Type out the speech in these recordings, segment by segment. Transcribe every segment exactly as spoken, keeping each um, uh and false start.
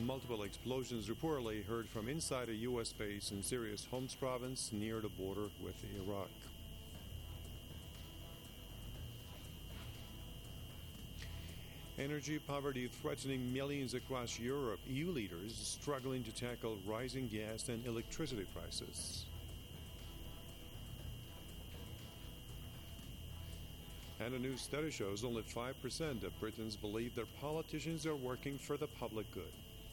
Multiple explosions reportedly heard from inside a U S base in Syria's Homs province near the border with Iraq. Energy poverty threatening millions across Europe. E U leaders struggling to tackle rising gas and electricity prices. And a new study shows only five percent of Britons believe their politicians are working for the public good.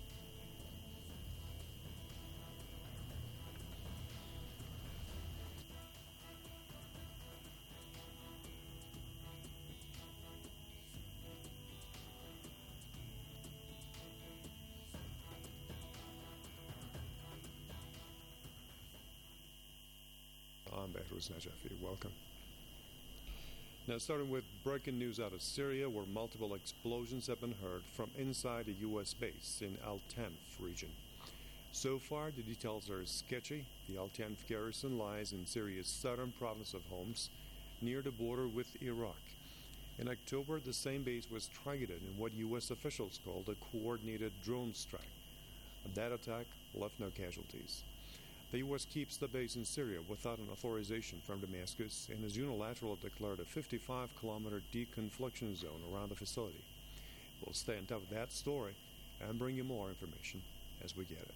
I'm Behruz Najafi. Welcome. Now, starting with breaking news out of Syria, where multiple explosions have been heard from inside a U S base in Al Tanf region. So far, the details are sketchy. The Al Tanf garrison lies in Syria's southern province of Homs, near the border with Iraq. In October, the same base was targeted in what U S officials called a coordinated drone strike. That attack left no casualties. The U S keeps the base in Syria without an authorization from Damascus and has unilaterally declared a fifty-five kilometer deconfliction zone around the facility. We'll stay on top of that story and bring you more information as we get it.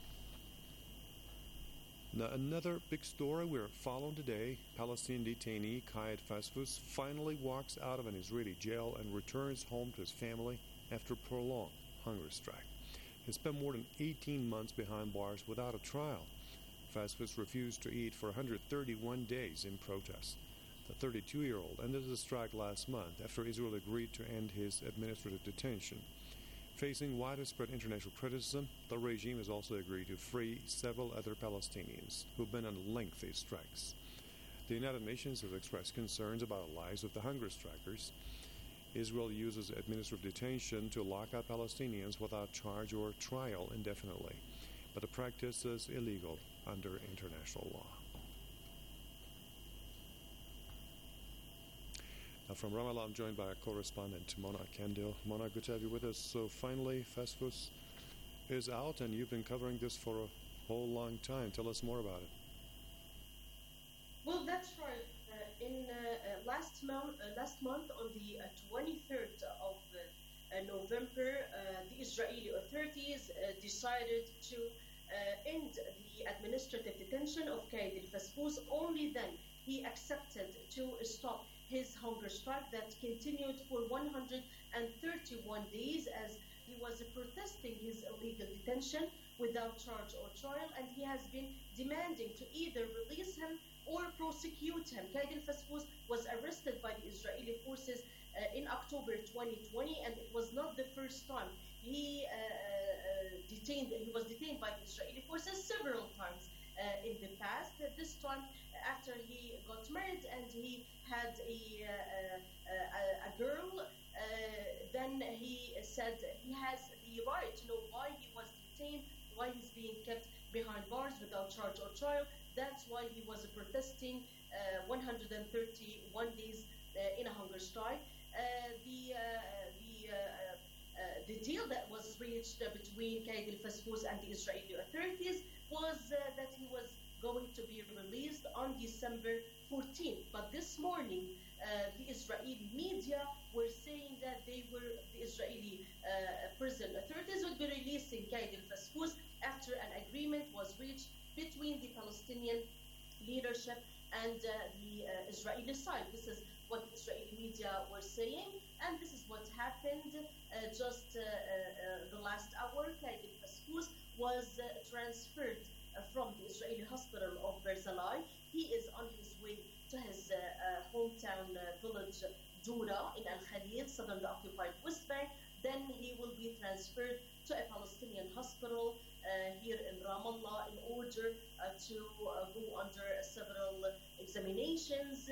Now, another big story we're following today, Palestinian detainee Khaled Fasfus finally walks out of an Israeli jail and returns home to his family after a prolonged hunger strike. He spent more than eighteen months behind bars without a trial. Fasfus refused to eat for one hundred thirty-one days in protest. The thirty-two-year-old ended the strike last month after Israel agreed to end his administrative detention. Facing widespread international criticism, the regime has also agreed to free several other Palestinians who've been on lengthy strikes. The United Nations has expressed concerns about the lives of the hunger strikers. Israel uses administrative detention to lock up Palestinians without charge or trial indefinitely, but the practice is illegal under international law. Now from Ramallah, I'm joined by our correspondent, Mona Kandil. Mona, good to have you with us. So finally, Fasfus is out, and you've been covering this for a whole long time. Tell us more about it. Well, that's right. Uh, in uh, uh, last month, uh, last month on the uh, twenty-third of uh, uh, November, uh, the Israeli authorities uh, decided to uh, end the administrative detention of Khaled Fasfus. Only then he accepted to stop his hunger strike that continued for one hundred thirty-one days as he was protesting his illegal detention without charge or trial, and he has been demanding to either release him or prosecute him. Khaled Fasfus was arrested by the Israeli forces uh, in October twenty twenty, and it was not the first time he uh, uh, detained. He was detained by the Israeli forces several times uh, in the past. Uh, this time, after he got married and he had a uh, a, a girl, uh, then he said he has the right to know why he was detained, why he's being kept behind bars without charge or trial. That's why he was protesting uh, one hundred thirty-one days uh, in a hunger strike. Uh, the uh, the uh, uh, the deal that was reached uh, between Khaled Fasfus and the Israeli authorities was uh, that he was going to be released on December fourteenth. But this morning, uh, the Israeli media were saying that they were the Israeli uh, prison authorities would be releasing Khaled Fasfus after an agreement was reached between the Palestinian leadership and uh, the uh, Israeli side. This is what the Israeli media were saying, and this is what happened uh, just uh, uh, the last hour. Khaled Fasfus was uh, transferred uh, from the Israeli hospital of Berzalai. He is on his way to his uh, uh, hometown uh, village Dura in Al Khalil, southern occupied West Bank. Then he will be transferred to a Palestinian hospital uh, here in Ramallah in order uh, to uh, go under several examinations uh,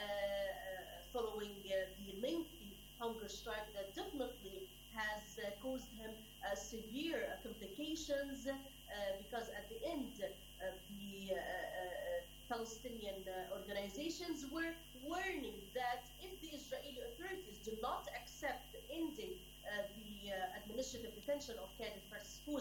uh, following uh, the lengthy hunger strike that definitely has uh, caused him uh, severe complications uh, because at the end uh, the uh, uh, Palestinian uh, organizations were warning that if the Israeli authorities do not accept ending uh, the uh, administrative detention of Khaled Fasfus,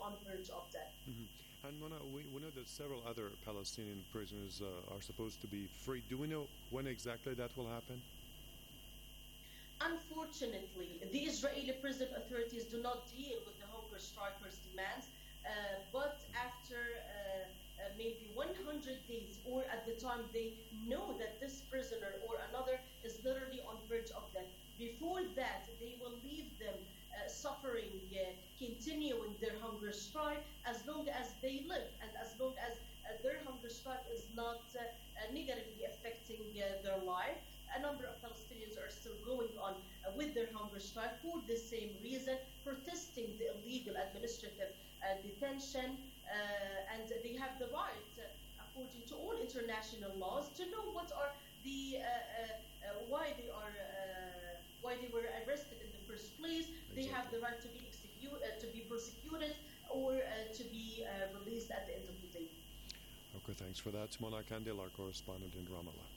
on verge of death. Mm-hmm. And Mona, we, we know that several other Palestinian prisoners uh, are supposed to be free. Do we know when exactly that will happen? Unfortunately, the Israeli prison authorities do not deal with the hunger strikers' demands, uh, but after uh, uh, maybe one hundred days, or at the time they know that this prisoner or another is literally on verge of death, before that they will leave them uh, suffering, uh, continuing their hunger strike as long as they live, and as long as uh, their hunger strike is not uh, uh, negatively affecting uh, their life. A number of Palestinians are still going on uh, with their hunger strike for the same reason, protesting the illegal administrative uh, detention, uh, and they have the right, uh, according to all international laws, to know what are the uh, uh, uh, why they are uh, why they were arrested in the first place. Exactly. They have the right to be execute, uh, to be prosecuted, or uh, to be uh, released at the end of the day. Okay, thanks for that, Mona Kandil, our correspondent in Ramallah.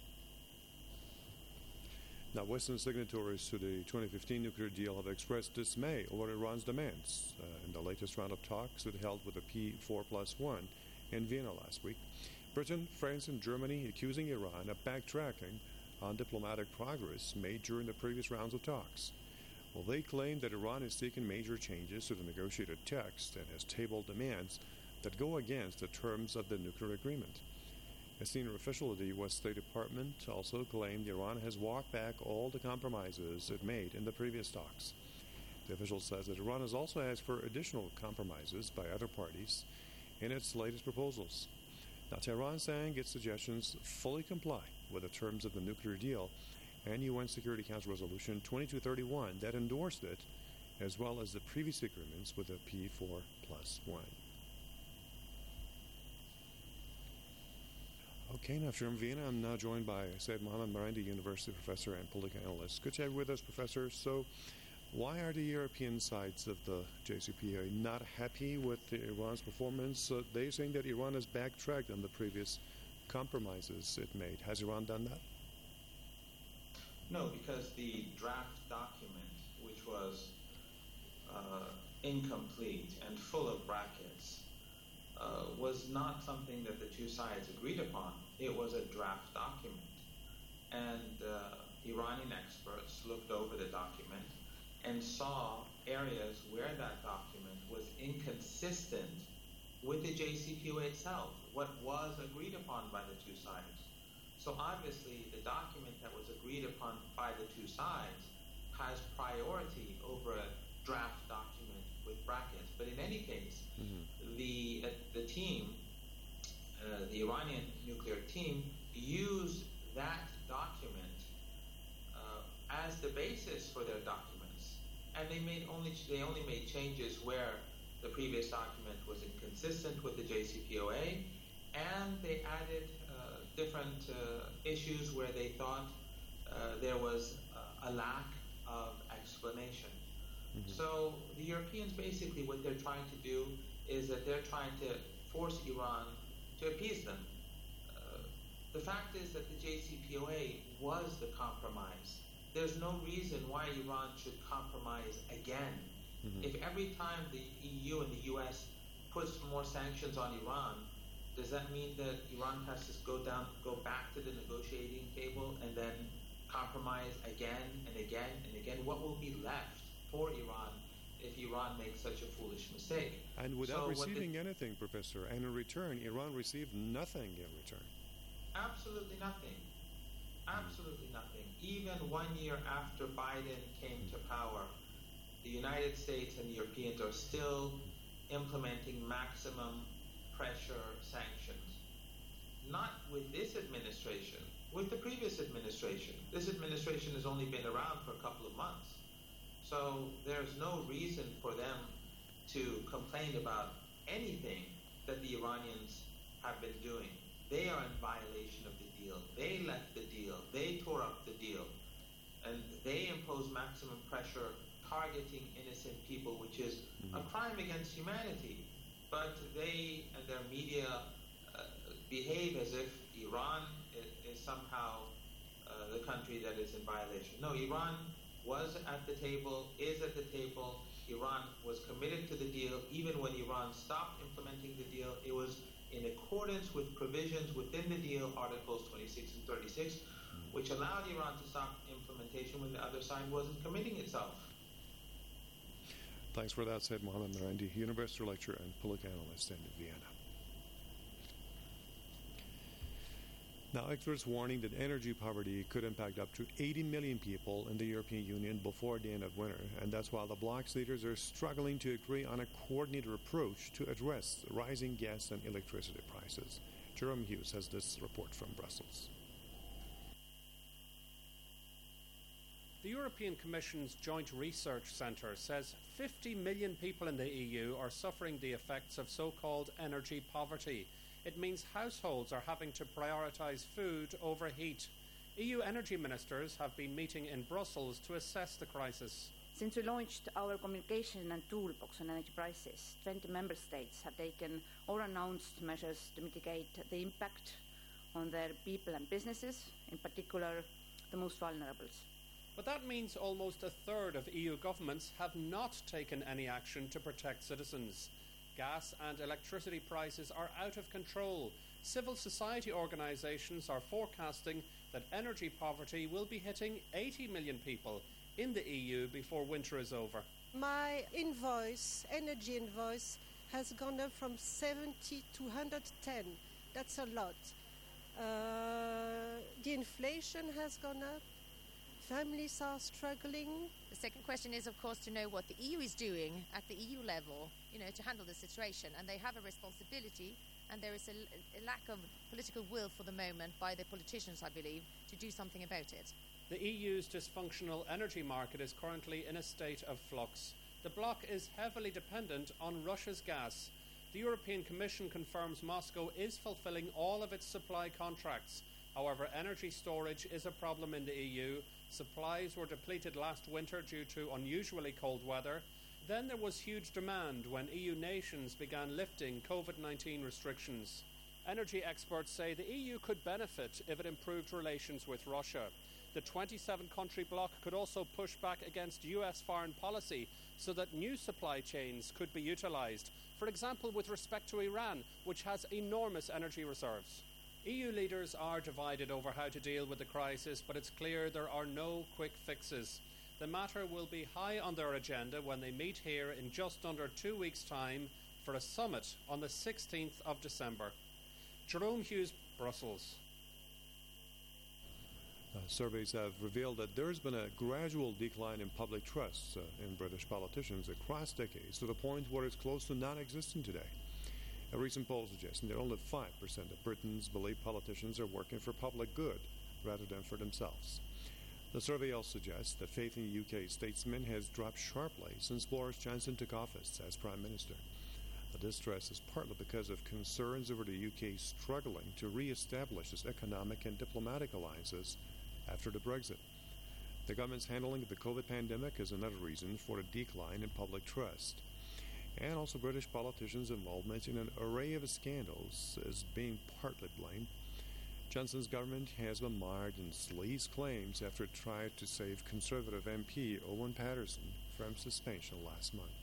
Now, Western signatories to the twenty fifteen nuclear deal have expressed dismay over Iran's demands uh, in the latest round of talks it held with the P four plus one in Vienna last week. Britain, France, and Germany accusing Iran of backtracking on diplomatic progress made during the previous rounds of talks. Well, they claim that Iran is seeking major changes to the negotiated text and has tabled demands that go against the terms of the nuclear agreement. A senior official of the U S State Department also claimed Iran has walked back all the compromises it made in the previous talks. The official says that Iran has also asked for additional compromises by other parties in its latest proposals. Now, Tehran saying its suggestions fully comply with the terms of the nuclear deal and U N Security Council Resolution twenty-two thirty-one that endorsed it, as well as the previous agreements with the P four plus one. Okay, now from Vienna, I'm now joined by Said Mohammed Marandi, University professor and political analyst. Good to have you with us, Professor. So, why are the European sides of the J C P O A not happy with the Iran's performance? Uh, they're saying that Iran has backtracked on the previous compromises it made. Has Iran done that? No, because the draft document, which was uh, incomplete and full of brackets, uh, was not something that the two sides agreed upon. It was a draft document. And uh, Iranian experts looked over the document and saw areas where that document was inconsistent with the J C P O A itself, what was agreed upon by the two sides. So obviously, the document that was agreed upon by the two sides has priority over a draft document with brackets. But in any case, mm-hmm. the uh, the team, uh, the Iranian nuclear team, used that document uh, as the basis for their documents, and they made only they only made changes where the previous document was inconsistent with the J C P O A, and they added uh, different uh, issues where they thought uh, there was uh, a lack of explanation. Mm-hmm. So the Europeans, basically what they're trying to do is that they're trying to force Iran to appease them. Uh, the fact is that the J C P O A was the compromise. There's no reason why Iran should compromise again. Mm-hmm. If every time the E U and the U S puts more sanctions on Iran, does that mean that Iran has to go down, go back to the negotiating table and then compromise again and again and again? What will be left for Iran if Iran makes such a foolish mistake? And without so receiving the, anything, Professor, and in return, Iran received nothing in return. Absolutely nothing. Absolutely nothing. Even one year after Biden came to power, the United States and the Europeans are still implementing maximum pressure sanctions. Not with this administration, with the previous administration. This administration has only been around for a couple of months. So there's no reason for them to complain about anything that the Iranians have been doing. They are in violation of the deal. They left the deal. They tore up the deal. And they impose maximum pressure targeting innocent people, which is mm-hmm. a crime against humanity. But they and their media uh, behave as if Iran is, is somehow uh, the country that is in violation. No, Iran was at the table, is at the table, Iran was committed to the deal. Even when Iran stopped implementing the deal, it was in accordance with provisions within the deal, Articles twenty-six and thirty-six, which allowed Iran to stop implementation when the other side wasn't committing itself. Thanks for that, said Mohammed Marandi, university lecturer and political analyst in Vienna. Now, experts warning that energy poverty could impact up to eighty million people in the European Union before the end of winter, and that's why the bloc's leaders are struggling to agree on a coordinated approach to address rising gas and electricity prices. Jerome Hughes has this report from Brussels. The European Commission's Joint Research Centre says fifty million people in the E U are suffering the effects of so-called energy poverty. It means households are having to prioritise food over heat. E U energy ministers have been meeting in Brussels to assess the crisis. Since we launched our communication and toolbox on energy prices, twenty member states have taken or announced measures to mitigate the impact on their people and businesses, in particular the most vulnerable. But that means almost a third of E U governments have not taken any action to protect citizens. Gas and electricity prices are out of control. Civil society organisations are forecasting that energy poverty will be hitting eighty million people in the E U before winter is over. My invoice, energy invoice, has gone up from seventy to one hundred ten. That's a lot. Uh, the inflation has gone up. Families are struggling. The second question is, of course, to know what the E U is doing at the E U level, you know, to handle the situation. And they have a responsibility, and there is a, a lack of political will for the moment by the politicians, I believe, to do something about it. The E U's dysfunctional energy market is currently in a state of flux. The bloc is heavily dependent on Russia's gas. The European Commission confirms Moscow is fulfilling all of its supply contracts. However, energy storage is a problem in the E U. Supplies were depleted last winter due to unusually cold weather. Then there was huge demand when E U nations began lifting COVID nineteen restrictions. Energy experts say the E U could benefit if it improved relations with Russia. The twenty-seven country bloc could also push back against U S foreign policy so that new supply chains could be utilised, for example with respect to Iran, which has enormous energy reserves. E U leaders are divided over how to deal with the crisis, but it's clear there are no quick fixes. The matter will be high on their agenda when they meet here in just under two weeks' time for a summit on the sixteenth of December. Jerome Hughes, Brussels. Uh, surveys have revealed that there has been a gradual decline in public trust uh, in British politicians across decades, to the point where it's close to non-existent today. A recent poll suggesting that only five percent of Britons believe politicians are working for public good rather than for themselves. The survey also suggests that faith in U K statesmen has dropped sharply since Boris Johnson took office as Prime Minister. The distress is partly because of concerns over the U K struggling to re-establish its economic and diplomatic alliances after the Brexit. The government's handling of the COVID pandemic is another reason for the decline in public trust. And also British politicians' involvement in an array of scandals is being partly blamed. Johnson's government has been mired in sleaze claims after it tried to save Conservative M P Owen Paterson from suspension last month.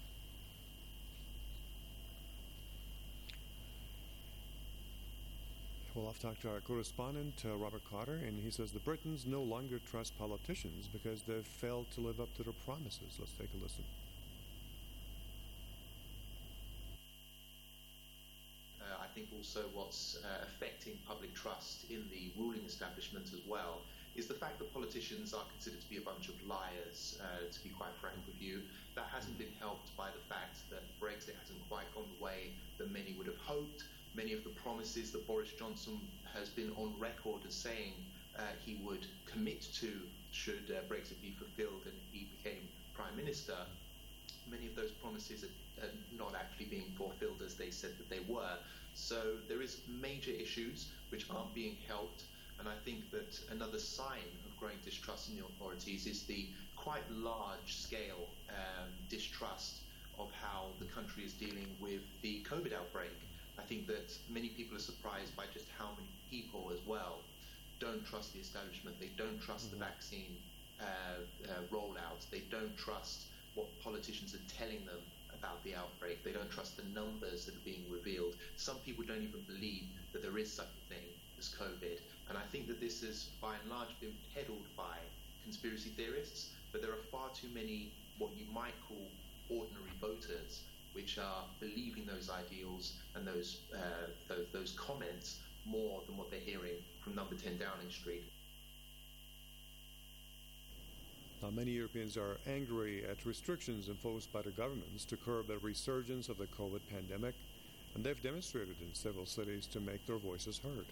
Well, I've talked to our correspondent, uh, Robert Cotter, and he says the Britons no longer trust politicians because they've failed to live up to their promises. Let's take a listen. I think also what's uh, affecting public trust in the ruling establishment as well is the fact that politicians are considered to be a bunch of liars, uh, to be quite frank with you. That hasn't been helped by the fact that Brexit hasn't quite gone the way that many would have hoped. Many of the promises that Boris Johnson has been on record as saying uh, he would commit to should uh, Brexit be fulfilled and he became Prime Minister, many of those promises are, are not actually being fulfilled as they said that they were. So there is major issues which aren't being helped, and I think that another sign of growing distrust in the authorities is the quite large-scale um, distrust of how the country is dealing with the COVID outbreak. I think that many people are surprised by just how many people as well don't trust the establishment. They don't trust mm-hmm. the vaccine uh, uh, rollout. They don't trust what politicians are telling them about the outbreak. They don't trust the numbers that are being revealed. Some people don't even believe that there is such a thing as COVID. And I think that this has, by and large, been peddled by conspiracy theorists, but there are far too many what you might call ordinary voters which are believing those ideals and those, uh, those, those comments more than what they're hearing from number ten Downing Street. Now, many Europeans are angry at restrictions imposed by the governments to curb the resurgence of the COVID pandemic, and they've demonstrated in several cities to make their voices heard.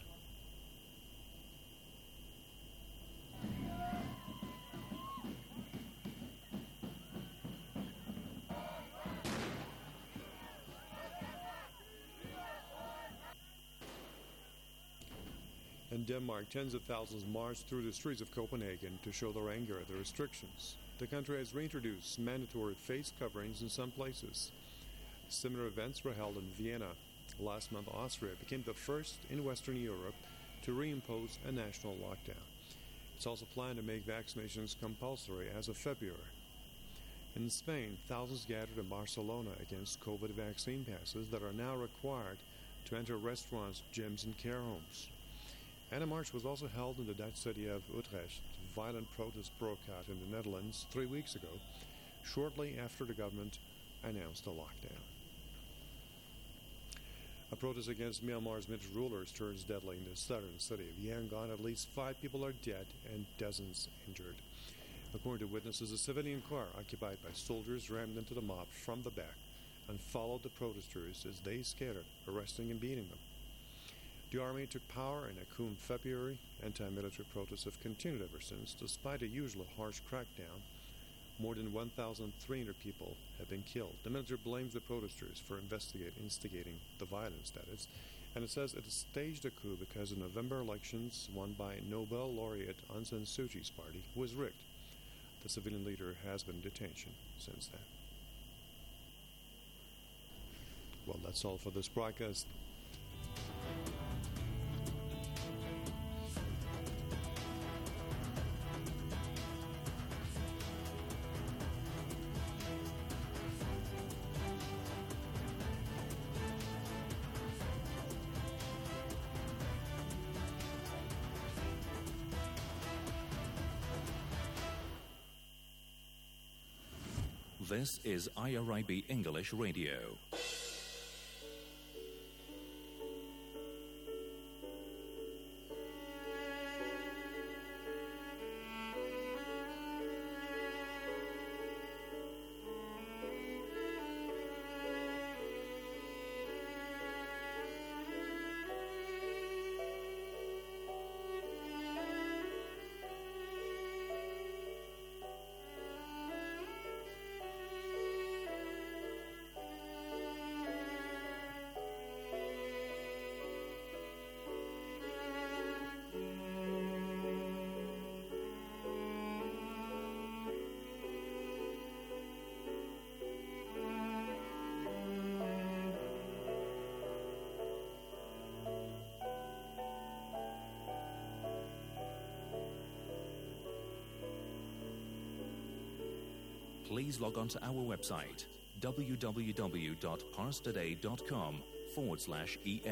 In Denmark, tens of thousands marched through the streets of Copenhagen to show their anger at the restrictions. The country has reintroduced mandatory face coverings in some places. Similar events were held in Vienna. Last month, Austria became the first in Western Europe to reimpose a national lockdown. It's also planned to make vaccinations compulsory as of February. In Spain, thousands gathered in Barcelona against COVID vaccine passes that are now required to enter restaurants, gyms, and care homes. And a march was also held in the Dutch city of Utrecht. Violent protests broke out in the Netherlands three weeks ago, shortly after the government announced a lockdown. A protest against Myanmar's military rulers turns deadly in the southern city of Yangon. At least five people are dead and dozens injured. According to witnesses, a civilian car occupied by soldiers rammed into the mob from the back and followed the protesters as they scattered, arresting and beating them. The army took power in Akku in February. Anti-military protests have continued ever since. Despite a usually harsh crackdown, more than one thousand three hundred people have been killed. The military blames the protesters for investigate, instigating the violence, that is, and it says it staged a coup because the November elections won by Nobel laureate Aung San Suu Kyi's party was rigged. The civilian leader has been in detention since then. Well, that's all for this broadcast. This is I R I B English Radio. Please log on to our website, www.parstoday.com forward slash EN.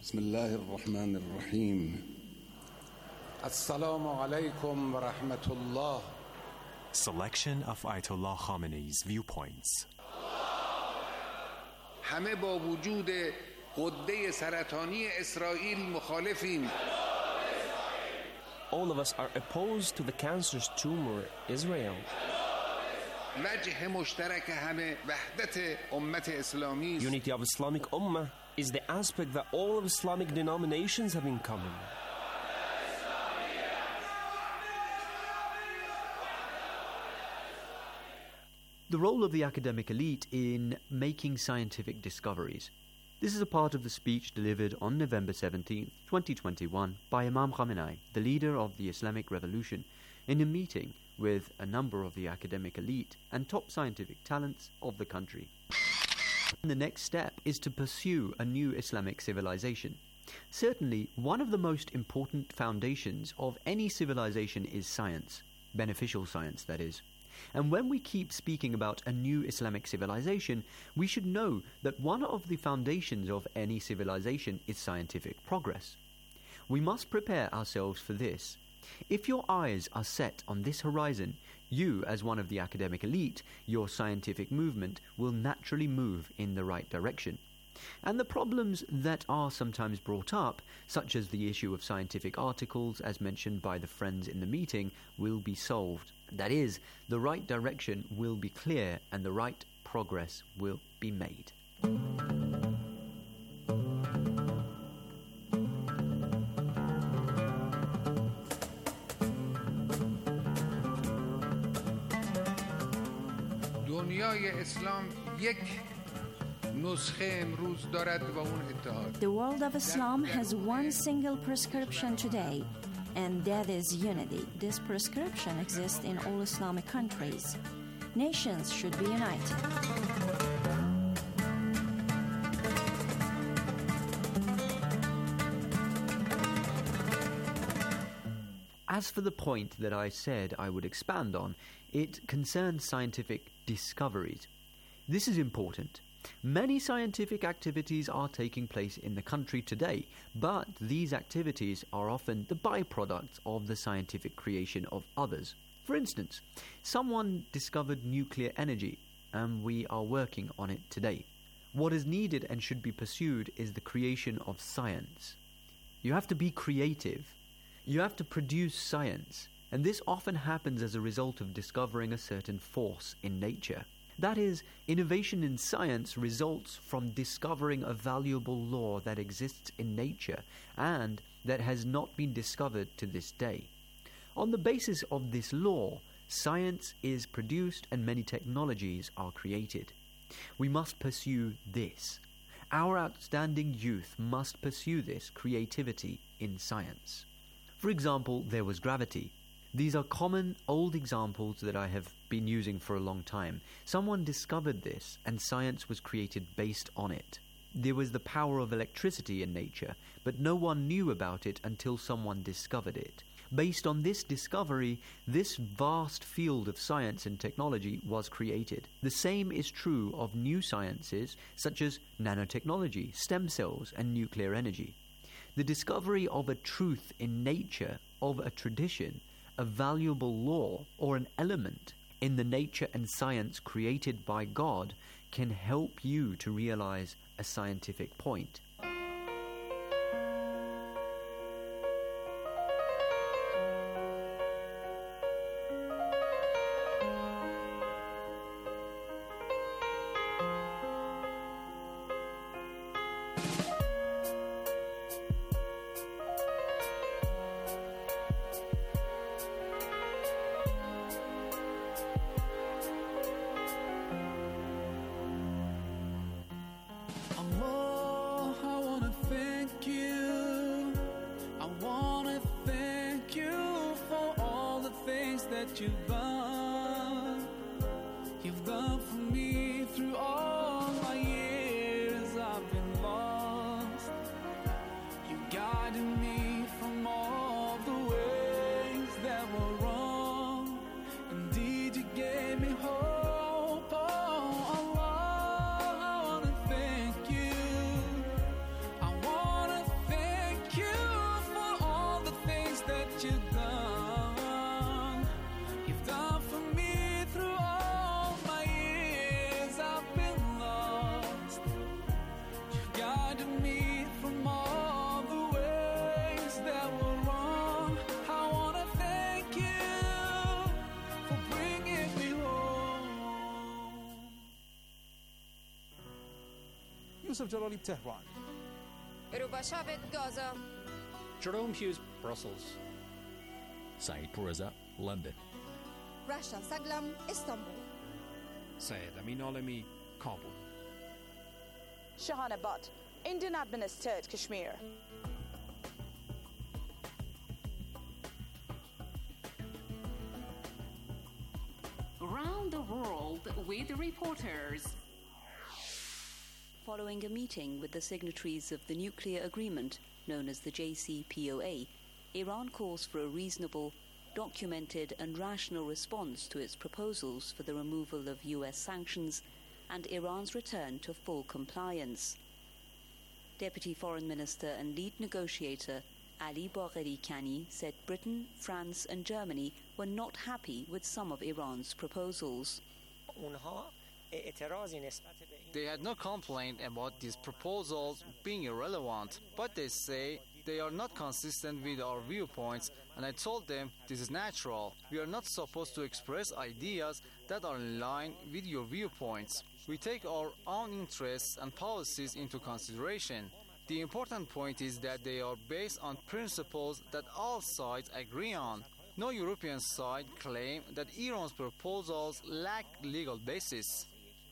بسم الله الرحمن الرحيم السلام عليكم ورحمة الله. Selection of Ayatollah Khamenei's viewpoints. همه با وجود غده سرطانی اسرائیل مخالفیم. All of us are opposed to the cancerous tumor Israel. وجه مشترک همه وحدت امت اسلامی. Unity of Islamic Ummah is the aspect that all of Islamic denominations have in common. The role of the academic elite in making scientific discoveries. This is a part of the speech delivered on November seventeenth, twenty twenty-one by Imam Khamenei, the leader of the Islamic Revolution, in a meeting with a number of the academic elite and top scientific talents of the country. The next step is to pursue a new Islamic civilization. Certainly, one of the most important foundations of any civilization is science, beneficial science, that is. And when we keep speaking about a new Islamic civilization, we should know that one of the foundations of any civilization is scientific progress. We must prepare ourselves for this. If your eyes are set on this horizon, you, as one of the academic elite, your scientific movement will naturally move in the right direction. And the problems that are sometimes brought up, such as the issue of scientific articles as mentioned by the friends in the meeting, will be solved. That is, the right direction will be clear and the right progress will be made. دنیای اسلام یک نسخه امروز دارد و اون اتحاد. The world of Islam has one single prescription today, and that is unity. This prescription exists in all Islamic countries. Nations should be united. As for the point that I said I would expand on, it concerns scientific discoveries. This is important. Many scientific activities are taking place in the country today, but these activities are often the byproducts of the scientific creation of others. For instance, someone discovered nuclear energy, and we are working on it today. What is needed and should be pursued is the creation of science. You have to be creative. You have to produce science, and this often happens as a result of discovering a certain force in nature. That is, innovation in science results from discovering a valuable law that exists in nature and that has not been discovered to this day. On the basis of this law, science is produced and many technologies are created. We must pursue this. Our outstanding youth must pursue this creativity in science. For example, there was gravity. These are common old examples that I have been using for a long time. Someone discovered this and science was created based on it. There was the power of electricity in nature, but no one knew about it until someone discovered it. Based on this discovery, this vast field of science and technology was created. The same is true of new sciences such as nanotechnology, stem cells, and nuclear energy. The discovery of a truth in nature, of a tradition, a valuable law, or an element in the nature and science created by God can help you to realize a scientific point. that you've done. You've done for me through all my years I've been lost. You guided me from all the ways that were wrong. Indeed, you gave me hope. Oh, Allah, I wanna thank you. I wanna Yusuf Jalali, Tehran. Rubashabit, Gaza. Jerome Hughes, Brussels. Saeed Reza, London. Rasha Saglam, Istanbul. Syed Amin Alami, Kabul. Shahana Butt, Indian-administered Kashmir. Around the world with reporters. Following a meeting with the signatories of the nuclear agreement known as the J C P O A, Iran calls for a reasonable, documented and rational response to its proposals for the removal of U S sanctions and Iran's return to full compliance. Deputy Foreign Minister and lead negotiator Ali Bagheri Kani said Britain, France and Germany were not happy with some of Iran's proposals. They had no complaint about these proposals being irrelevant, but they say they are not consistent with our viewpoints, and I told them this is natural. We are not supposed to express ideas that are in line with your viewpoints. We take our own interests and policies into consideration. The important point is that they are based on principles that all sides agree on. No European side claim that Iran's proposals lack legal basis.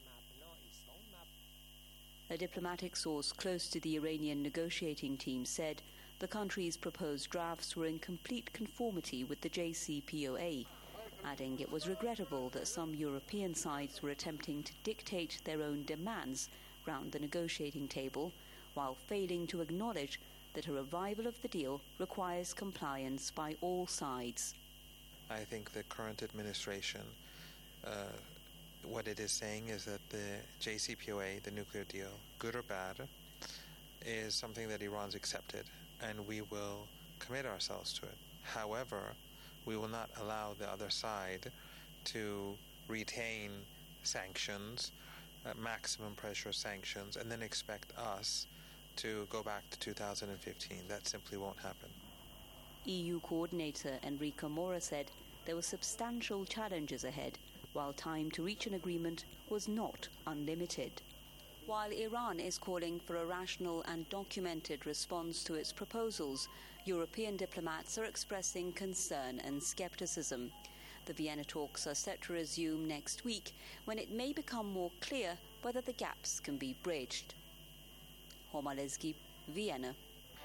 A diplomatic source close to the Iranian negotiating team said the country's proposed drafts were in complete conformity with the J C P O A, adding it was regrettable that some European sides were attempting to dictate their own demands round the negotiating table, while failing to acknowledge that a revival of the deal requires compliance by all sides. I think the current administration, uh, what it is saying is that the J C P O A, the nuclear deal, good or bad, is something that Iran's accepted, and we will commit ourselves to it. However, we will not allow the other side to retain sanctions, uh, maximum pressure sanctions, and then expect us to go back to two thousand fifteen. That simply won't happen. E U coordinator Enrique Mora said there were substantial challenges ahead, while time to reach an agreement was not unlimited. While Iran is calling for a rational and documented response to its proposals, European diplomats are expressing concern and skepticism. The Vienna talks are set to resume next week, when it may become more clear whether the gaps can be bridged. Homa Lezgi, Vienna.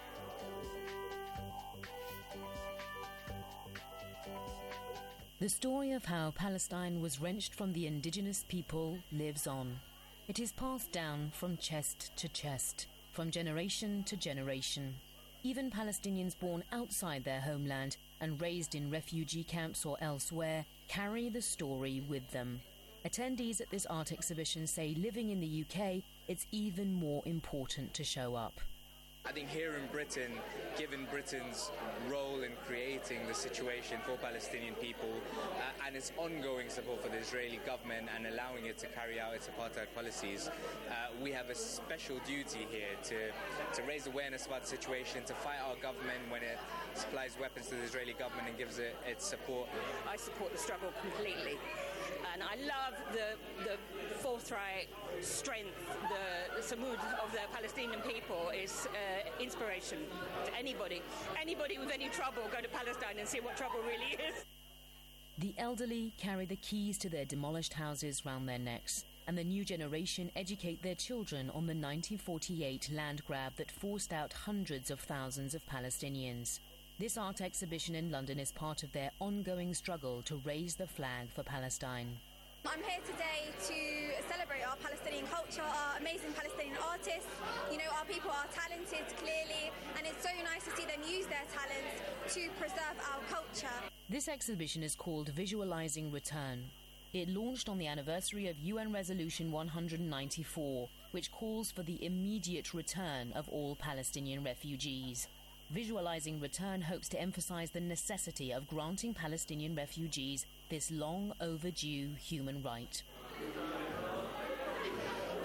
The story of how Palestine was wrenched from the indigenous people lives on. It is passed down from chest to chest, from generation to generation. Even Palestinians born outside their homeland and raised in refugee camps or elsewhere carry the story with them. Attendees at this art exhibition say living in the U K, it's even more important to show up. I think here in Britain, given Britain's role in creating the situation for Palestinian people uh, and its ongoing support for the Israeli government and allowing it to carry out its apartheid policies, uh, we have a special duty here to, to raise awareness about the situation, to fight our government when it supplies weapons to the Israeli government and gives it its support. I support the struggle completely. And I love the, the forthright strength, the, the samud of the Palestinian people is uh, inspiration to anybody. Anybody with any trouble, go to Palestine and see what trouble really is. The elderly carry the keys to their demolished houses round their necks, and the new generation educate their children on the nineteen forty-eight land grab that forced out hundreds of thousands of Palestinians. This art exhibition in London is part of their ongoing struggle to raise the flag for Palestine. I'm here today to celebrate our Palestinian culture, our amazing Palestinian artists. You know, our people are talented, clearly, and it's so nice to see them use their talents to preserve our culture. This exhibition is called Visualizing Return. It launched on the anniversary of U N Resolution one hundred ninety-four, which calls for the immediate return of all Palestinian refugees. Visualizing Return hopes to emphasize the necessity of granting Palestinian refugees this long overdue human right. Interest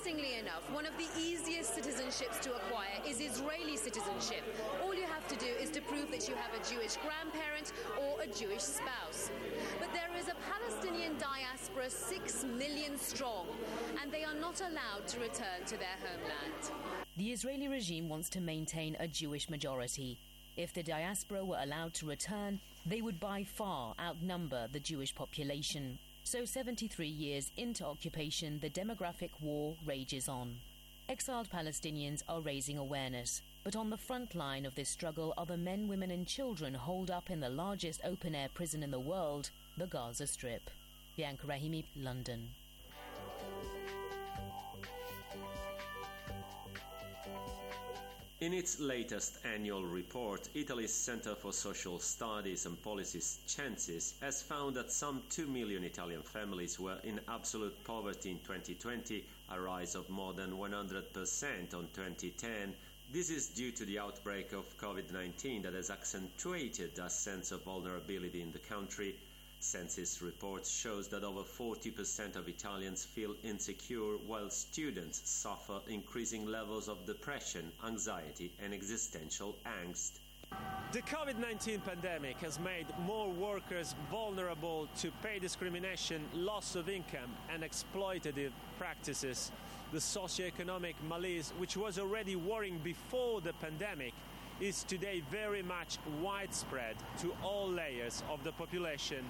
Interestingly enough, one of the easiest citizenships to acquire is Israeli citizenship. All you have to do is to prove that you have a Jewish grandparent or a Jewish spouse. But there is a Palestinian diaspora six million strong, and they are not allowed to return to their homeland. The Israeli regime wants to maintain a Jewish majority. If the diaspora were allowed to return, they would by far outnumber the Jewish population. So seventy-three years into occupation, the demographic war rages on. Exiled Palestinians are raising awareness, but on the front line of this struggle are the men, women and children holed up in the largest open-air prison in the world, the Gaza Strip. Bianca Rahimi, London. In its latest annual report, Italy's Center for Social Studies and Policies, Censis, has found that some two million Italian families were in absolute poverty in twenty twenty, a rise of more than one hundred percent on twenty ten. This is due to the outbreak of COVID nineteen that has accentuated a sense of vulnerability in the country. Census report shows that over forty percent of Italians feel insecure, while students suffer increasing levels of depression, anxiety and existential angst. The COVID nineteen pandemic has made more workers vulnerable to pay discrimination, loss of income and exploitative practices. The socioeconomic malaise, which was already worrying before the pandemic, is today very much widespread to all layers of the population.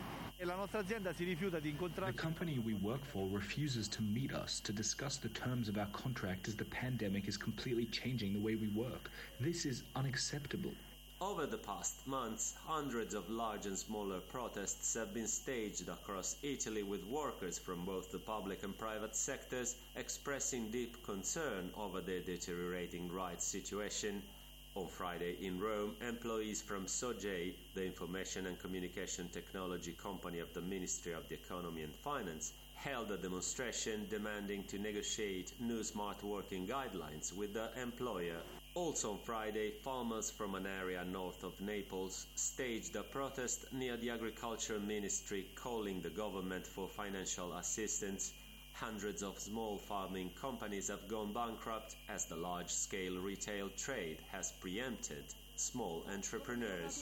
The company we work for refuses to meet us to discuss the terms of our contract as the pandemic is completely changing the way we work. This is unacceptable. Over the past months, hundreds of large and smaller protests have been staged across Italy, with workers from both the public and private sectors expressing deep concern over their deteriorating rights situation. On Friday in Rome, employees from SOGEI, the information and communication technology company of the Ministry of the Economy and Finance, held a demonstration demanding to negotiate new smart working guidelines with the employer. Also on Friday, farmers from an area north of Naples staged a protest near the Agriculture Ministry, calling the government for financial assistance. Hundreds of small farming companies have gone bankrupt as the large-scale retail trade has preempted small entrepreneurs.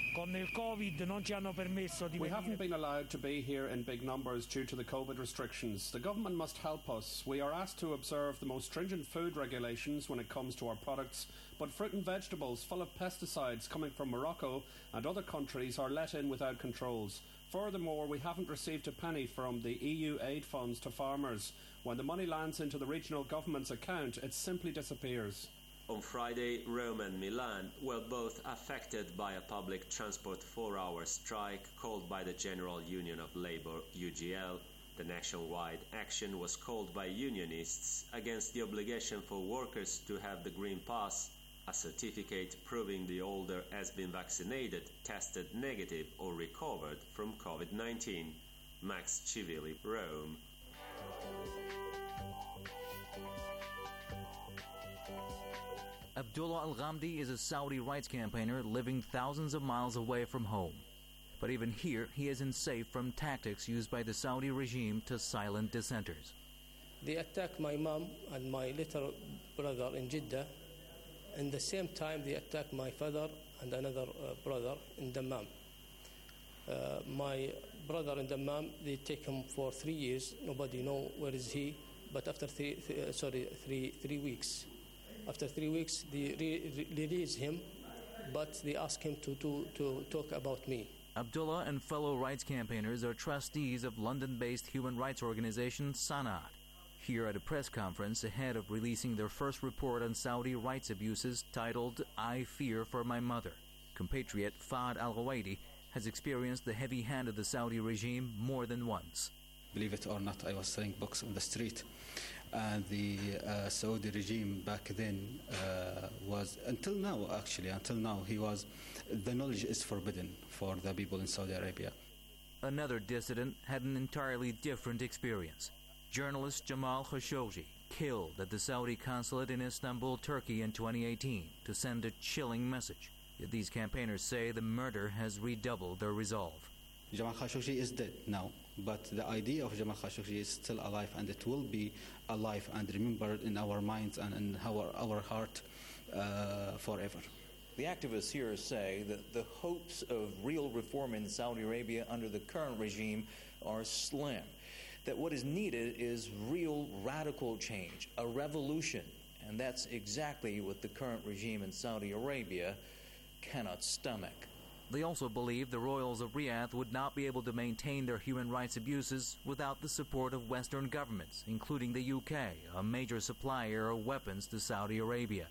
We haven't been allowed to be here in big numbers due to the COVID restrictions. The government must help us. We are asked to observe the most stringent food regulations when it comes to our products, but fruit and vegetables full of pesticides coming from Morocco and other countries are let in without controls. Furthermore, we haven't received a penny from the E U aid funds to farmers. When the money lands into the regional government's account, it simply disappears. On Friday, Rome and Milan were both affected by a public transport four-hour strike called by the General Union of Labour, U G L. The nationwide action was called by unionists against the obligation for workers to have the Green Pass, a certificate proving the holder has been vaccinated, tested negative or recovered from COVID nineteen. Max Civilli, Rome. Abdullah Al-Ghamdi is a Saudi rights campaigner living thousands of miles away from home. But even here, he isn't safe from tactics used by the Saudi regime to silence dissenters. They attacked my mom and my little brother in Jeddah. And the same time, they attacked my father and another uh, brother in Dammam. Uh, my brother in Dammam, they take him for three years. Nobody know where is he. But after three, th- uh, sorry, three three weeks, after three weeks, they re- re- release him, but they ask him to, to, to talk about me. Abdullah and fellow rights campaigners are trustees of London-based human rights organization Sanad. Here at a press conference ahead of releasing their first report on Saudi rights abuses titled I Fear for My Mother, compatriot Fahd Al-Ghawaidi has experienced the heavy hand of the Saudi regime more than once. Believe it or not, I was selling books on the street. And the uh, Saudi regime back then uh, was, until now actually, until now, he was, the knowledge is forbidden for the people in Saudi Arabia. Another dissident had an entirely different experience. Journalist Jamal Khashoggi, killed at the Saudi consulate in Istanbul, Turkey in twenty eighteen to send a chilling message. Yet these campaigners say the murder has redoubled their resolve. Jamal Khashoggi is dead now. But the idea of Jamal Khashoggi is still alive, and it will be alive and remembered in our minds and in our, our heart uh, forever. The activists here say that the hopes of real reform in Saudi Arabia under the current regime are slim, that what is needed is real radical change, a revolution, and that's exactly what the current regime in Saudi Arabia cannot stomach. They also believe the royals of Riyadh would not be able to maintain their human rights abuses without the support of Western governments, including the U K, a major supplier of weapons to Saudi Arabia.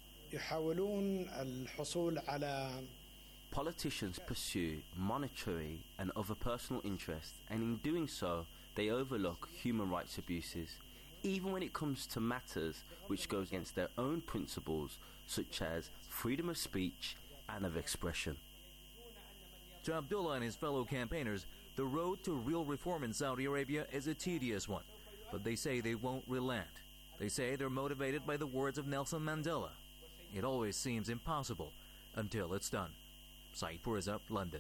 Politicians pursue monetary and other personal interests, and in doing so, they overlook human rights abuses, even when it comes to matters which goes against their own principles, such as freedom of speech and of expression. To Abdullah and his fellow campaigners, the road to real reform in Saudi Arabia is a tedious one, but they say they won't relent. They say they're motivated by the words of Nelson Mandela. It always seems impossible until it's done. Saeed Puriza, London.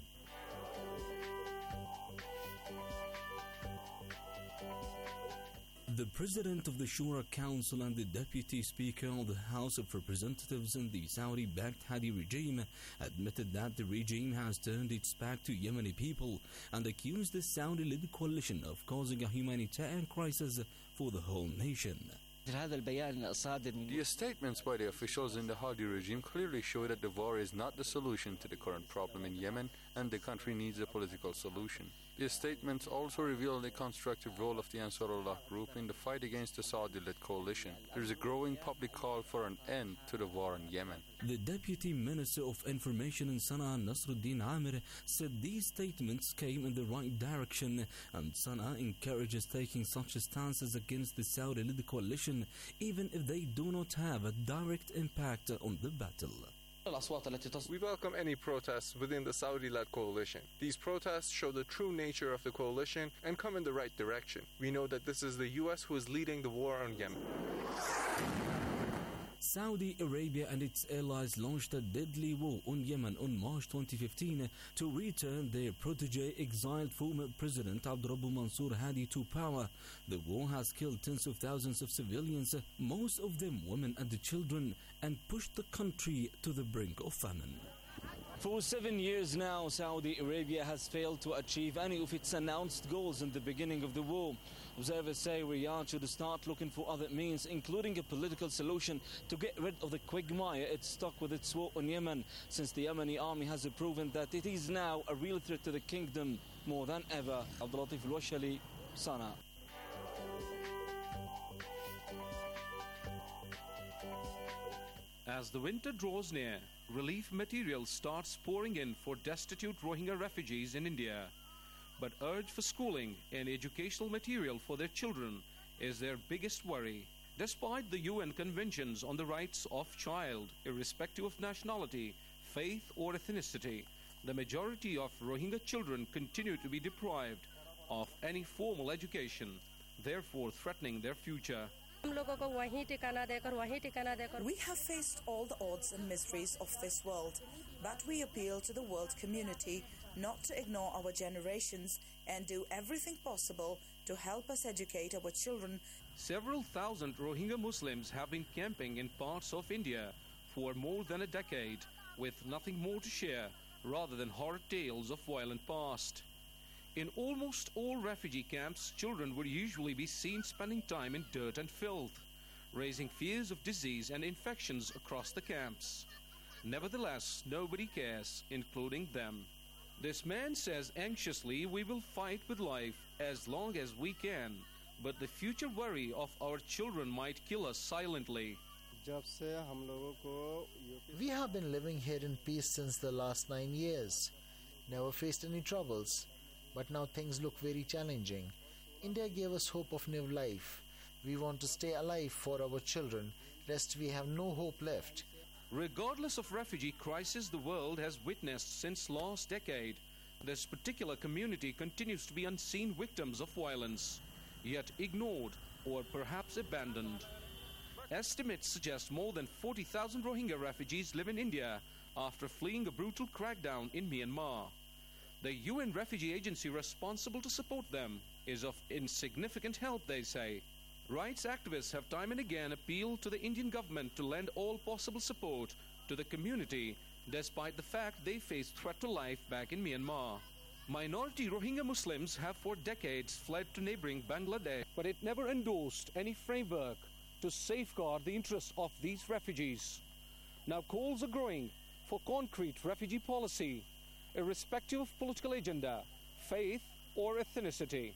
The President of the Shura Council and the Deputy Speaker of the House of Representatives in the Saudi-backed Hadi regime admitted that the regime has turned its back to Yemeni people and accused the Saudi-led coalition of causing a humanitarian crisis for the whole nation. The statements by the officials in the Hadi regime clearly show that the war is not the solution to the current problem in Yemen, and the country needs a political solution. The statements also reveal the constructive role of the Ansarullah group in the fight against the Saudi-led coalition. There is a growing public call for an end to the war in Yemen. The Deputy Minister of Information in Sana'a, Nasruddin Amir, said these statements came in the right direction, and Sana'a encourages taking such stances against the Saudi-led coalition, even if they do not have a direct impact on the battle. We welcome any protests within the Saudi-led coalition. These protests show the true nature of the coalition and come in the right direction. We know that this is the U S who is leading the war on Yemen. Saudi Arabia and its allies launched a deadly war on Yemen on March twenty fifteen to return their protege, exiled former President Abdurrabbu Mansour Hadi to power. The war has killed tens of thousands of civilians, most of them women and children, and pushed the country to the brink of famine. For seven years now, Saudi Arabia has failed to achieve any of its announced goals in the beginning of the war. Observers say Riyadh should start looking for other means, including a political solution, to get rid of the quagmire it's stuck with its war on Yemen, since the Yemeni army has proven that it is now a real threat to the kingdom more than ever. Abdulatif Al-Washali, Sana'a. As the winter draws near, relief materials starts pouring in for destitute Rohingya refugees in India. But urge for schooling and educational material for their children is their biggest worry. Despite the U N conventions on the rights of child, irrespective of nationality, faith or ethnicity, the majority of Rohingya children continue to be deprived of any formal education, therefore threatening their future. We have faced all the odds and miseries of this world, but we appeal to the world community not to ignore our generations and do everything possible to help us educate our children. Several thousand Rohingya Muslims have been camping in parts of India for more than a decade, with nothing more to share rather than horror tales of violent past. In almost all refugee camps, children would usually be seen spending time in dirt and filth, raising fears of disease and infections across the camps. Nevertheless, nobody cares, including them. This man says anxiously, "We will fight with life as long as we can, but the future worry of our children might kill us silently." We have been living here in peace since the last nine years. Never faced any troubles. But now things look very challenging. India gave us hope of new life. We want to stay alive for our children, lest we have no hope left. Regardless of refugee crisis the world has witnessed since last decade, this particular community continues to be unseen victims of violence, yet ignored or perhaps abandoned. Estimates suggest more than forty thousand Rohingya refugees live in India after fleeing a brutal crackdown in Myanmar. The U N Refugee Agency responsible to support them is of insignificant help, they say. Rights activists have time and again appealed to the Indian government to lend all possible support to the community, despite the fact they face threat to life back in Myanmar. Minority Rohingya Muslims have for decades fled to neighboring Bangladesh, but it never endorsed any framework to safeguard the interests of these refugees. Now calls are growing for concrete refugee policy, irrespective of political agenda, faith or ethnicity.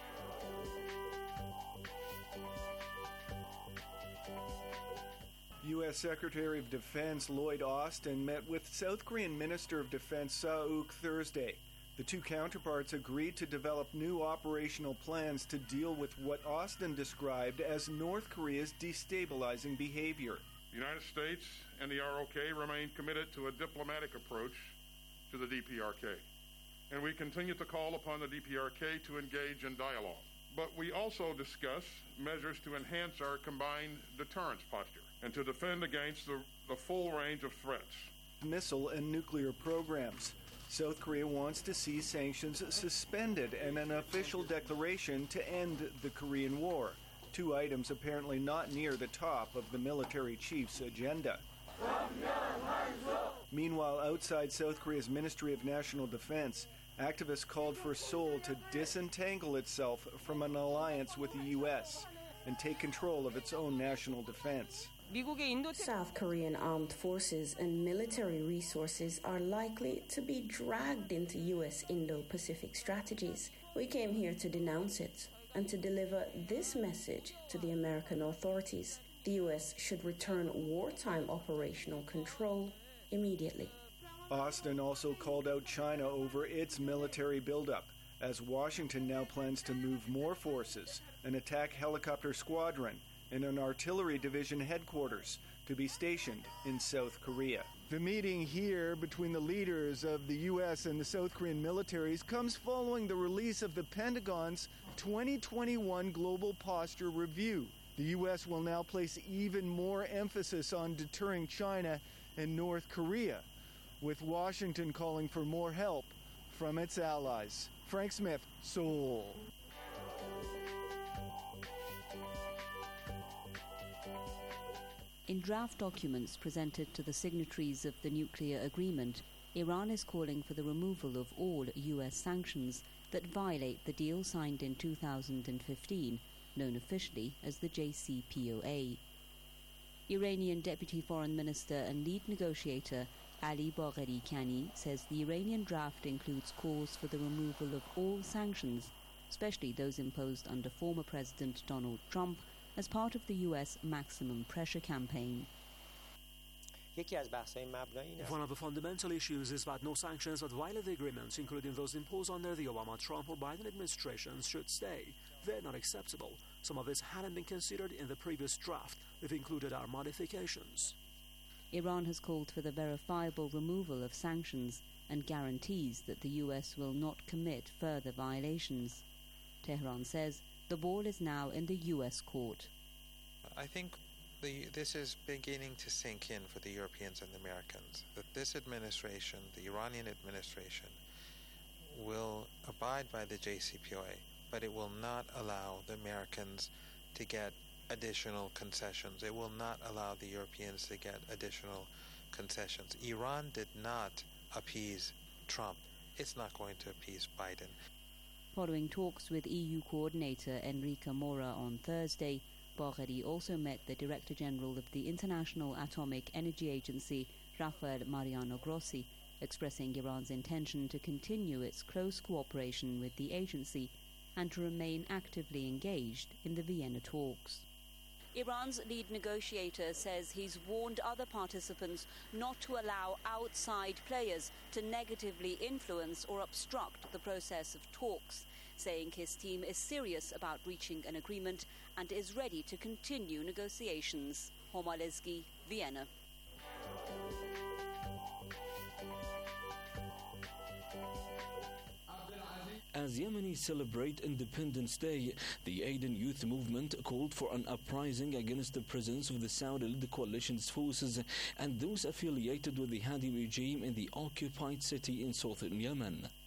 U S Secretary of Defense Lloyd Austin met with South Korean Minister of Defense Seo-uk Thursday. The two counterparts agreed to develop new operational plans to deal with what Austin described as North Korea's destabilizing behavior. The United States and the R O K remain committed to a diplomatic approach to the D P R K, and we continue to call upon the D P R K to engage in dialogue. But we also discuss measures to enhance our combined deterrence posture and to defend against the, the full range of threats. Missile and nuclear programs. South Korea wants to see sanctions suspended and an official declaration to end the Korean War, two items apparently not near the top of the military chief's agenda. Meanwhile, outside South Korea's Ministry of National Defense, activists called for Seoul to disentangle itself from an alliance with the U S and take control of its own national defense. South Korean armed forces and military resources are likely to be dragged into U S Indo-Pacific strategies. We came here to denounce it and to deliver this message to the American authorities. The U S should return wartime operational control immediately. Austin also called out China over its military buildup, as Washington now plans to move more forces, an attack helicopter squadron, and an artillery division headquarters to be stationed in South Korea. The meeting here between the leaders of the U S and the South Korean militaries comes following the release of the Pentagon's twenty twenty-one Global Posture Review. The U S will now place even more emphasis on deterring China and North Korea, with Washington calling for more help from its allies. Frank Smith, Seoul. In draft documents presented to the signatories of the nuclear agreement, Iran is calling for the removal of all U S sanctions that violate the deal signed in two thousand fifteen, known officially as the J C P O A. Iranian Deputy Foreign Minister and lead negotiator Ali Bagheri Kani says the Iranian draft includes calls for the removal of all sanctions, especially those imposed under former President Donald Trump, as part of the U S maximum pressure campaign. One of the fundamental issues is that no sanctions that violate the agreements, including those imposed under the Obama, Trump or Biden administrations, should stay. They're not acceptable. Some of this hadn't been considered in the previous draft. We've included our modifications. Iran has called for the verifiable removal of sanctions and guarantees that the U S will not commit further violations. Tehran says the ball is now in the U S court. I think the, this is beginning to sink in for the Europeans and the Americans, that this administration, the Iranian administration, will abide by the J C P O A, but it will not allow the Americans to get additional concessions. It will not allow the Europeans to get additional concessions. Iran did not appease Trump. It's not going to appease Biden. Following talks with E U coordinator Enrique Mora on Thursday, Bagheri also met the Director General of the International Atomic Energy Agency, Rafael Mariano Grossi, expressing Iran's intention to continue its close cooperation with the agency and to remain actively engaged in the Vienna talks. Iran's lead negotiator says he's warned other participants not to allow outside players to negatively influence or obstruct the process of talks, saying his team is serious about reaching an agreement and is ready to continue negotiations. Homa Lezgi, Vienna. As Yemenis celebrate Independence Day, the Aden Youth Movement called for an uprising against the presence of the Saudi-led coalition's forces and those affiliated with the Hadi regime in the occupied city in southern Yemen.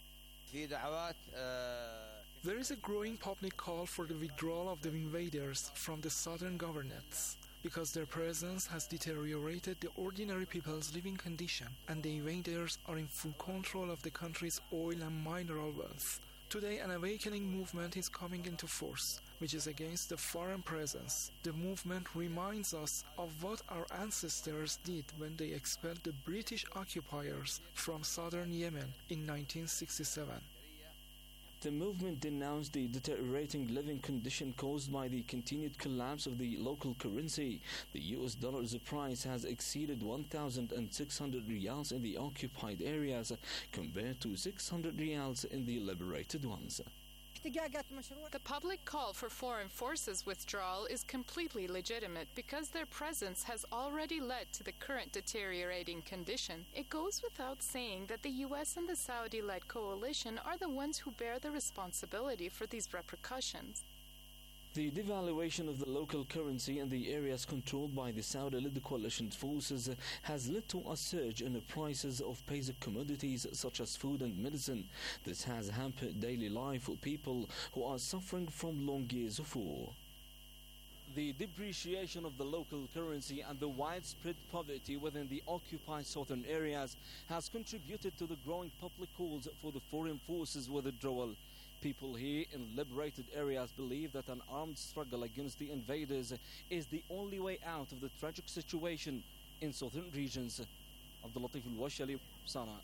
There is a growing public call for the withdrawal of the invaders from the southern governorates, because their presence has deteriorated the ordinary people's living condition, and the invaders are in full control of the country's oil and mineral wealth. Today, an awakening movement is coming into force, which is against the foreign presence. The movement reminds us of what our ancestors did when they expelled the British occupiers from southern Yemen in nineteen sixty-seven. The movement denounced the deteriorating living condition caused by the continued collapse of the local currency. The U S dollar's price has exceeded one thousand six hundred riyals in the occupied areas compared to six hundred riyals in the liberated ones. The public call for foreign forces withdrawal is completely legitimate because their presence has already led to the current deteriorating condition. It goes without saying that the U S and the Saudi-led coalition are the ones who bear the responsibility for these repercussions. The devaluation of the local currency in the areas controlled by the Saudi-led coalition forces has led to a surge in the prices of basic commodities such as food and medicine. This has hampered daily life for people who are suffering from long years of war. The depreciation of the local currency and the widespread poverty within the occupied southern areas has contributed to the growing public calls for the foreign forces withdrawal. People here in liberated areas believe that an armed struggle against the invaders is the only way out of the tragic situation in southern regions. Abdul Latif Al-Washali, Sana'a.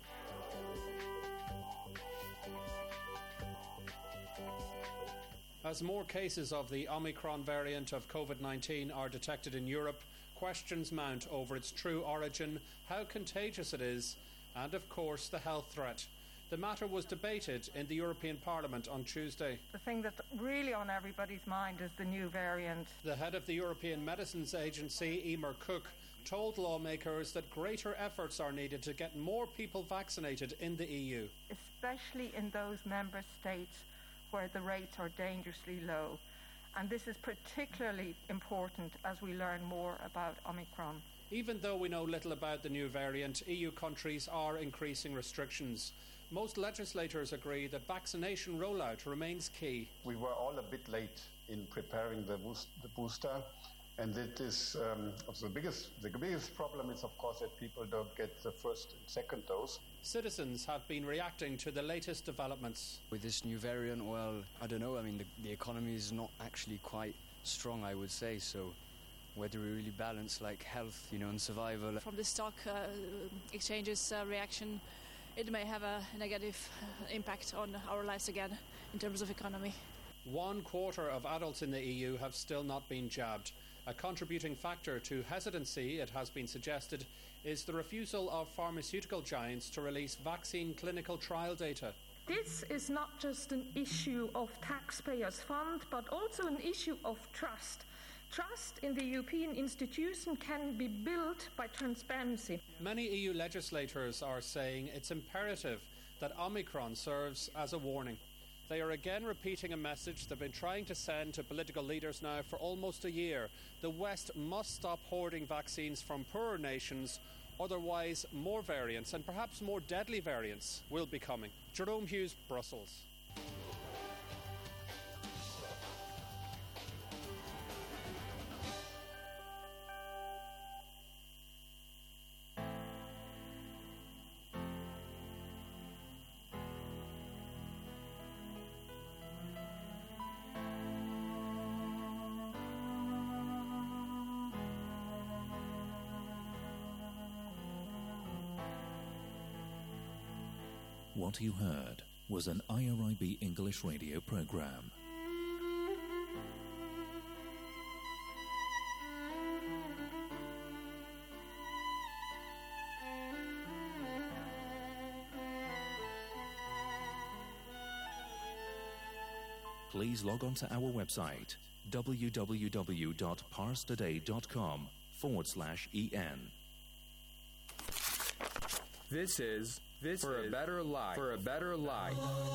As more cases of the Omicron variant of COVID nineteen are detected in Europe, questions mount over its true origin, how contagious it is, and of course the health threat. The matter was debated in the European Parliament on Tuesday. The thing that's really on everybody's mind is the new variant. The head of the European Medicines Agency, Emer Cook, told lawmakers that greater efforts are needed to get more people vaccinated in the E U. Especially in those member states where the rates are dangerously low. And this is particularly important as we learn more about Omicron. Even though we know little about the new variant, E U countries are increasing restrictions. Most legislators agree that vaccination rollout remains key. We were all a bit late in preparing the, boost, the booster, and it is um, the biggest. The biggest problem is, of course, that people don't get the first and second dose. Citizens have been reacting to the latest developments. With this new variant, well, I don't know. I mean, the, the economy is not actually quite strong, I would say. So, where do we really balance like health, you know, and survival? From the stock uh, exchanges uh, reaction, it may have a negative impact on our lives again in terms of economy. One quarter of adults in the E U have still not been jabbed. A contributing factor to hesitancy, it has been suggested, is the refusal of pharmaceutical giants to release vaccine clinical trial data. This is not just an issue of taxpayers' fund, but also an issue of trust. Trust in the European institution can be built by transparency. Many E U legislators are saying it's imperative that Omicron serves as a warning. They are again repeating a message they've been trying to send to political leaders now for almost a year. The West must stop hoarding vaccines from poorer nations, otherwise more variants and perhaps more deadly variants will be coming. Jerome Hughes, Brussels. What you heard was an I R I B English radio program. Please log on to our website www.parstoday.com forward slash en. This is This for is a better life. For a better life.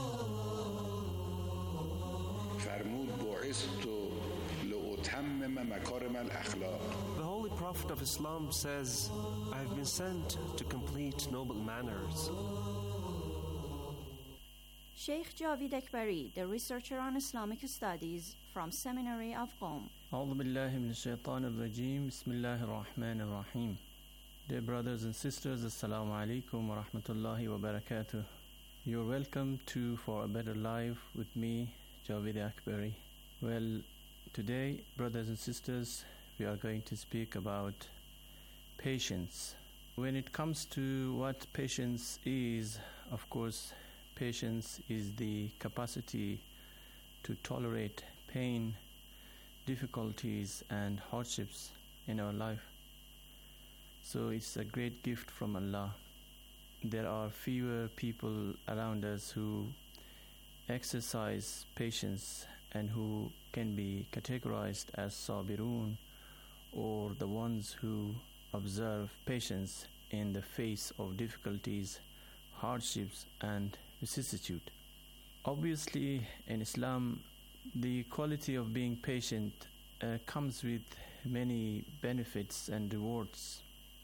The Holy Prophet of Islam says, I have been sent to complete noble manners. Sheikh Javid Akbari, the researcher on Islamic studies from Seminary of Qom. أعوذ بالله من الشيطان الرجيم بسم الله الرحمن الرحيم. Dear brothers and sisters, Assalamu alaikum wa rahmatullahi wa barakatuh. You're welcome to For a Better Life with me, Javid Akbari. Well, today, brothers and sisters, we are going to speak about patience. When it comes to what patience is, of course, patience is the capacity to tolerate pain, difficulties, and hardships in our life. So it's a great gift from Allah. There are fewer people around us who exercise patience and who can be categorized as sabirun, or the ones who observe patience in the face of difficulties, hardships, and vicissitude. Obviously, in Islam, the quality of being patient uh, comes with many benefits and rewards.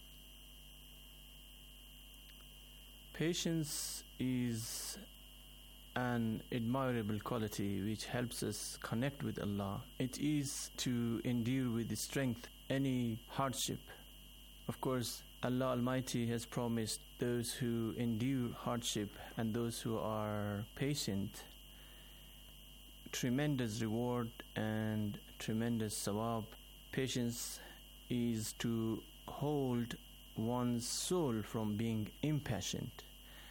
Patience is an admirable quality which helps us connect with Allah. It is to endure with strength any hardship. Of course, Allah Almighty has promised those who endure hardship and those who are patient tremendous reward and tremendous sawab. Patience is to hold one's soul from being impatient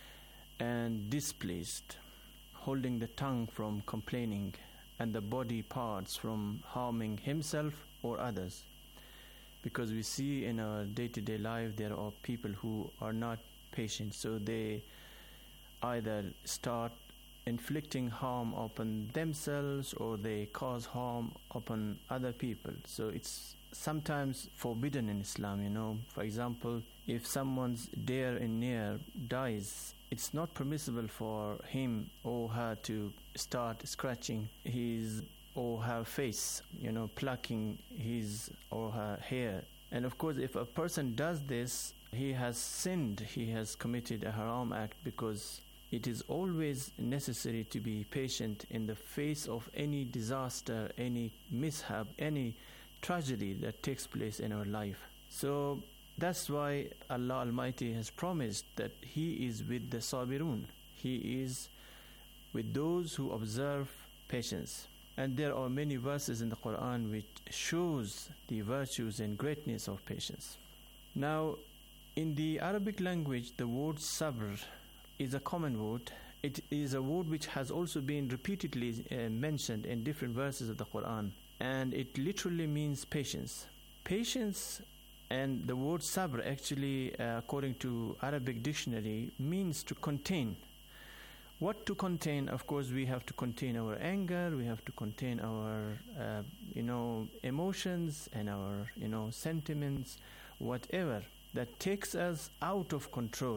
and displeased, holding the tongue from complaining and the body parts from harming himself or others. Because we see in our day-to-day life there are people who are not patient, so they either start inflicting harm upon themselves or they cause harm upon other people. So it's sometimes forbidden in Islam, you know. For example, if someone's dear and near dies, it's not permissible for him or her to start scratching his or her face, you know, plucking his or her hair. And of course, if a person does this, he has sinned, he has committed a haram act, because it is always necessary to be patient in the face of any disaster, any mishap, any tragedy that takes place in our life. So that's why Allah Almighty has promised that He is with the sabirun. He is with those who observe patience. And there are many verses in the Quran which shows the virtues and greatness of patience. Now, in the Arabic language, the word sabr is a common word. It is a word which has also been repeatedly uh, mentioned in different verses of the Quran, and it literally means patience. Patience, and the word sabr actually, uh, according to Arabic dictionary, means to contain. What to contain? Of course, we have to contain our anger, we have to contain our, uh, you know, emotions and our, you know, sentiments, whatever that takes us out of control.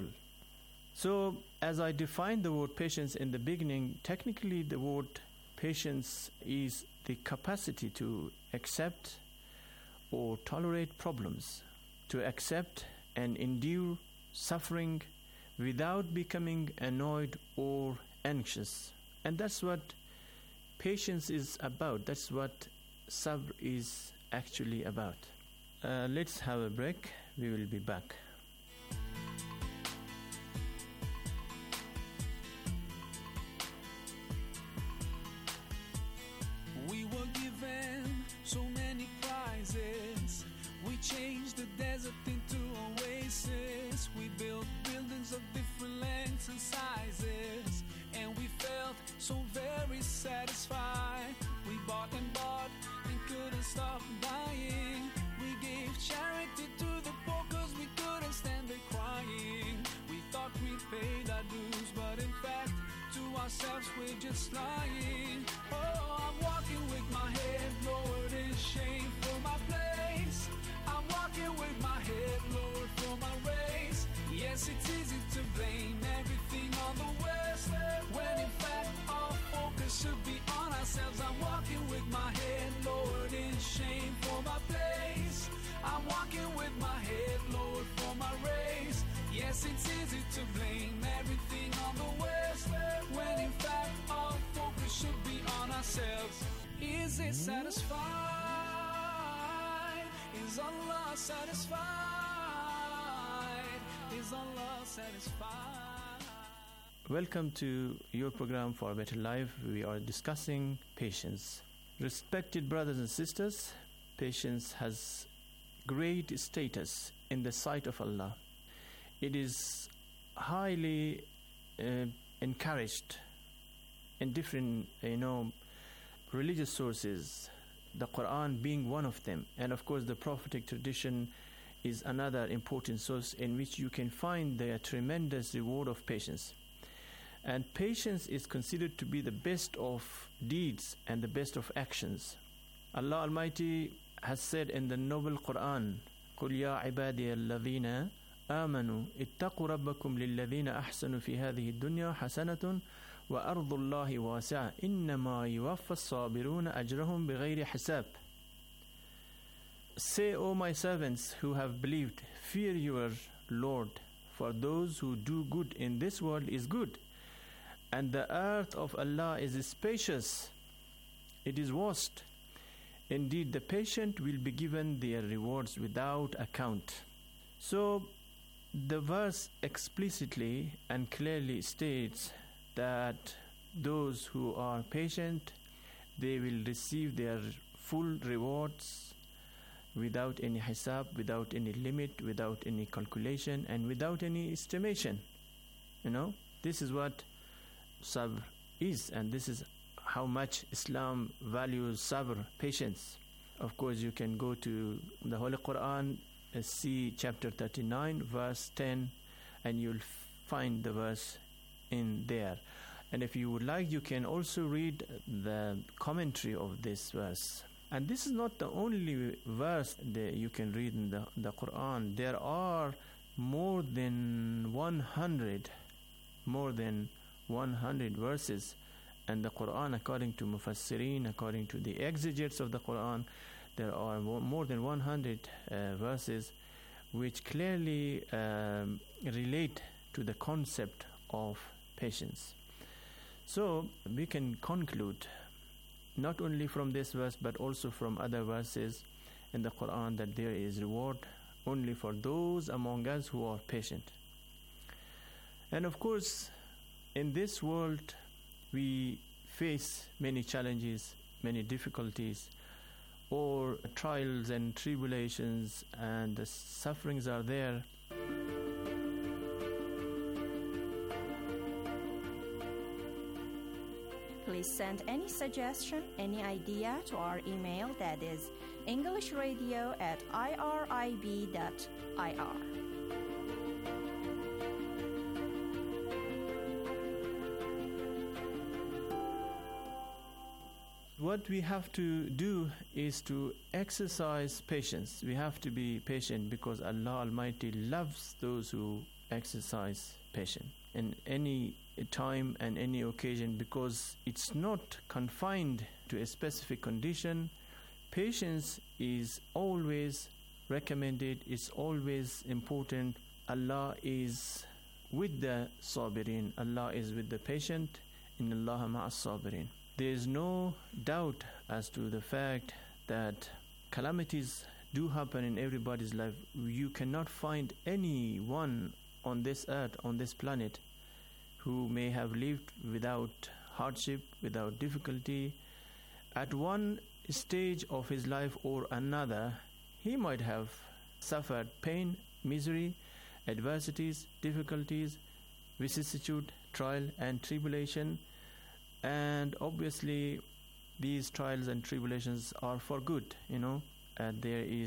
So, as I defined the word patience in the beginning, technically the word patience is the capacity to accept or tolerate problems, to accept and endure suffering without becoming annoyed or anxious. And that's what patience is about. That's what sabr is actually about. Uh, let's have a break. We will be back. We were given so many prizes. We changed the desert into oasis. We built buildings of different lengths and sizes, and we felt so very satisfied. We bought and bought and couldn't stop buying. We gave charity to the poor cause we couldn't stand the crying. We thought we paid our dues, but in fact to ourselves we're just lying. Oh, I'm walking with my head lowered in shame for my place. I'm walking with my head lowered for my race. Yes, it's easy to blame everything on the West, when in fact our focus should be on ourselves. I'm walking with my head lowered in shame for my place. I'm walking with my head lowered for my race. Yes, it's easy to blame everything on the West, when in fact Is it satisfied? Is Allah satisfied? Is Allah satisfied? Welcome to your program For a Better Life. We are discussing patience. Respected brothers and sisters, patience has great status in the sight of Allah. It is highly uh, encouraged in different, you know, religious sources, the Quran being one of them, and of course the prophetic tradition is another important source in which you can find the tremendous reward of patience. And patience is considered to be the best of deeds and the best of actions. Allah Almighty has said in the noble Quran, قُلْ يَا عِبَادِيَ الَّذِينَ آمَنُوا اتَّقُوا رَبَّكُمْ لِلَّذِينَ أَحْسَنُوا فِي هَذِهِ الدُّنْيَا حَسَنَةٌ وَأَرْضُ اللَّهِ وَاسِعَةٌ إِنَّمَا يُوَفَّى الصَّابِرُونَ أَجْرَهُمْ بِغَيْرِ حِسَابٍ. Say, O my servants who have believed, fear your Lord, for those who do good in this world is good, and the earth of Allah is spacious, it is vast. Indeed, the patient will be given their rewards without account. So, the verse explicitly and clearly states that those who are patient, they will receive their full rewards without any hisab, without any limit, without any calculation, and without any estimation. You know, this is what sabr is, and this is how much Islam values sabr, patience. Of course, you can go to the Holy Quran, uh, see chapter thirty-nine, verse ten, and you'll find the verse in there. And if you would like, you can also read the commentary of this verse. And this is not the only verse that you can read in the, the Quran. There are more than one hundred, more than one hundred verses. And the Quran, according to Mufassirin, according to the exegetes of the Quran, there are more than one hundred uh, verses which clearly um, relate to the concept of patience. So we can conclude not only from this verse but also from other verses in the Quran that there is reward only for those among us who are patient. And of course, in this world we face many challenges, many difficulties, or trials and tribulations, and the sufferings are there. Please send any suggestion, any idea to our email, that is englishradio at irib dot I R. What we have to do is to exercise patience. We have to be patient because Allah Almighty loves those who exercise patience in any time and any occasion, because it's not confined to a specific condition. Patience is always recommended, it's always important. Allah is with the sabirin, Allah is with the patient. Inna Allaha ma'as sabirin. There is no doubt as to the fact that calamities do happen in everybody's life. You cannot find anyone on this earth, on this planet, who may have lived without hardship, without difficulty. At one stage of his life or another, he might have suffered pain, misery, adversities, difficulties, vicissitude, trial and tribulation. And obviously these trials and tribulations are for good, you know, and there is